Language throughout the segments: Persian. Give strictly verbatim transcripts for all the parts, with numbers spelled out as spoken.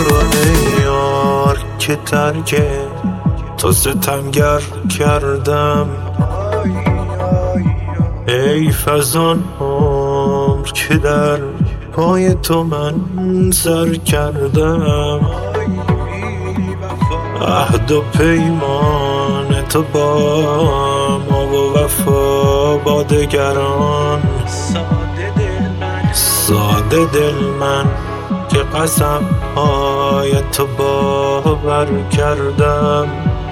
برو ای یار که ترک تو ستمگر کردم، ای فزان عمر که در پای تو من سر کردم. عهد و پیمان تو با ما و وفا با دگران، ساده دل من که قسم های تو باور کردم.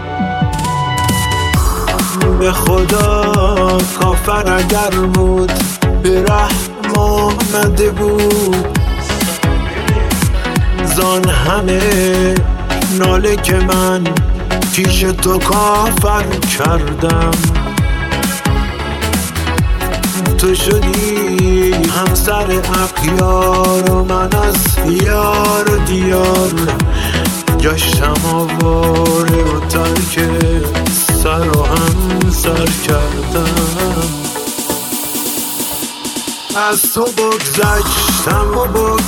به خدا کافر اگر بود به رحم آمده بود، زان همه ناله که من پیش تو کافر کردم. تو شدی همسر اغیار و من از یار و دیار گشتم آواره و ترک سر و هم سر کردم. از تو بگذشتم و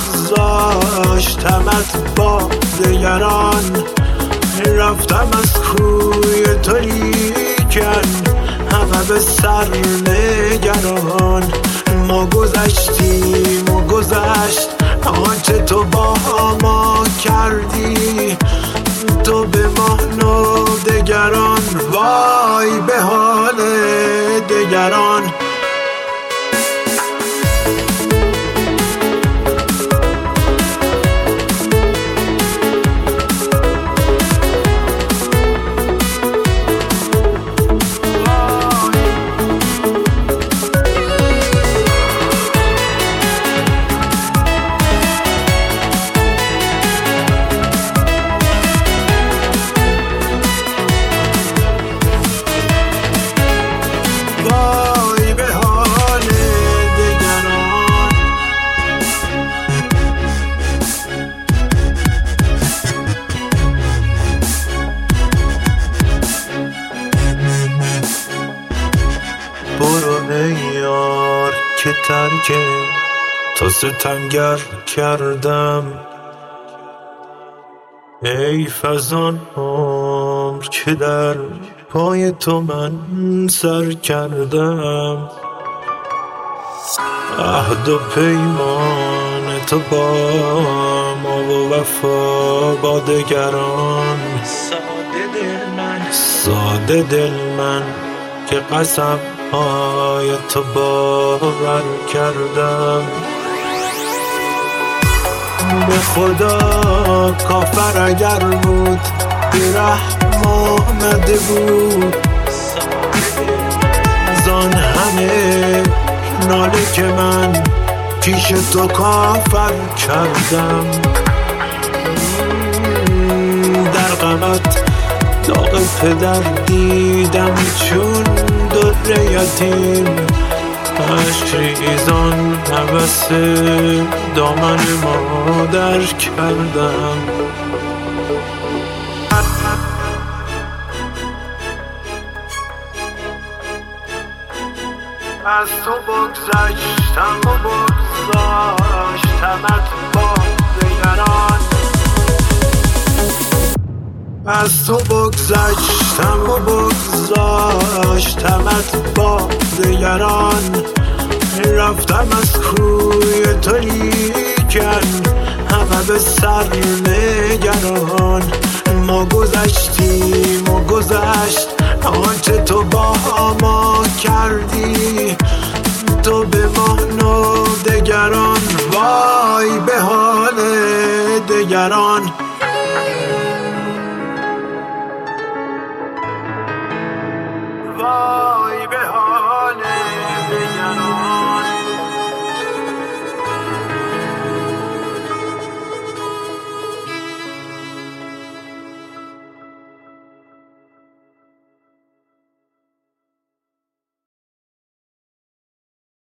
بگذاشتمت با دگران، رفتم از کوی تو لیکن همه به سر نگران. ما گذشتیم و گذشت آنچه تو با ما کردی، تو به ما و دگران، وای به حال دگران. برو ای یار که ترک تو ستمگر کردم، ای فزان عمر که در پای تو من سر کردم. عهد و پیمان تو با ما و وفا با دگران، ساده دل من ساده دل من که قسم های تو باور کردم. به خدا کافر اگر بود به رحم آمده بود، زان همه ناله که من پیش تو کافر کردم. در غمت داغ پدر دیدم چون در یتیم، عشق ریزان هوس دامن مادر کردم. از تو بگذشتم و بگذاشتمت با دگران، از تو بگذشتم و بگذاشتمت با دگران. رفتم از کوی تو لیکن همه به سر نگران. ما گذشتیم و گذشت آنچه تو با ما کردی، تو به ما و دگران، وای به حال دگران.